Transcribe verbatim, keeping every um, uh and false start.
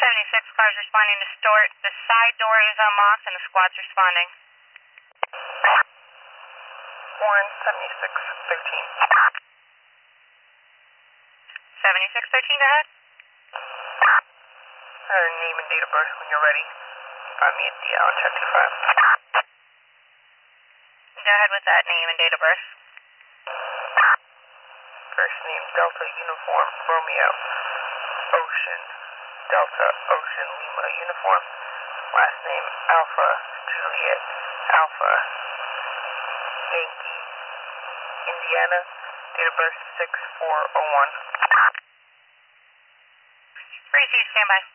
seventy-six cars responding to Stort. The side door is unlocked and the squad's responding. Warren, seventy-six thirteen. seventy-six thirteen, go ahead. Her name and date of birth when you're ready. Find me at the Allen Check two five. Go ahead with that name and date of birth. First name, Delta Uniform, Romeo, Ocean, Delta, Ocean, Lima, Uniform. Last name, Alpha, Juliet, Alpha, Yankee, Indiana. Date of birth, six four oh one. Receive, standby.